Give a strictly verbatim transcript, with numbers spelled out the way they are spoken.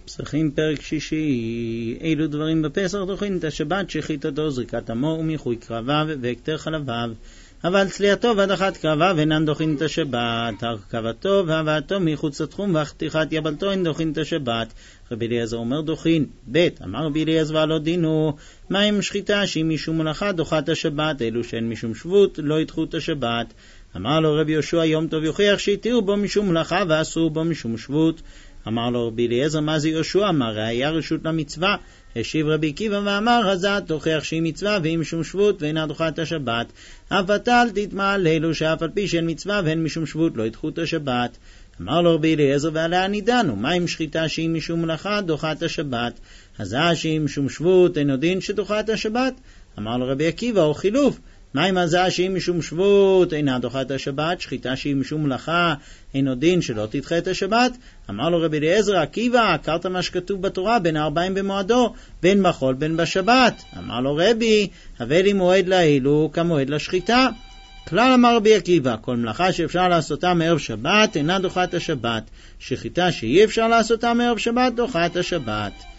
פסחים פרק שישי. אילו דברים בפסח דוחין את השבת? שחיטתו, זריקת עמו ומיחוי קרביו והקטר חלביו. אבל צליעתו והדחת קרביו אינן דוחין את השבת. הרכבתו והבאתו מחוץ לתחום והחתיכת יבלתו אין דוחין את השבת. רבי אליעזר אומר דוחין. ב' אמר רבי אליעזר ועלו דינו, מה עם שחיטה שהיא משום מלאכה דוחת השבת? אלו שאין משום שבות לא ידחו את השבת. אמר לו רבי יהושע יום טוב יוכיח שהתירו בו משום מלאכה ואסור בו משום שבות. אמר לו רבי אליעזר מה זה יהושע? אמר ראיה רשות למצווה. השיב רבי עקיבא ואמר הזת תוכיח שהיא מצווה והיא משום שבות ואינה דוחה את השבת. אף אתה אל תתמעל לאלו שאף על פי שאין מצווה והן משום שבות לא ידחו את השבת. אמר לו רבי אליעזר ועליה נידנו, מה עם שחיטה שהיא משום מלאכה דוחה את השבת? הזת שהיא משום שבות אינו דין שדוחה את השבת? אמר לו רבי עקיבא או חילוף, מה עם הזעה שהיא משום שבות אינה דוחה את השבת? שחיטה שהיא משום מלאכה אינו דין שלא תדחה את השבת? אמר לו רבי אליעזר עקיבא, הכרת מה שכתוב בתורה בין הארבעים במועדו, בין בחול בין בשבת. אמר לו רבי, הווה לי מועד לאלו כמועד לשחיטה. כלל אמר רבי עקיבא, כל מלאכה שאפשר לעשותה מערב שבת אינה דוחה את השבת, שחיטה שאי אפשר לעשותה מערב שבת דוחה את השבת.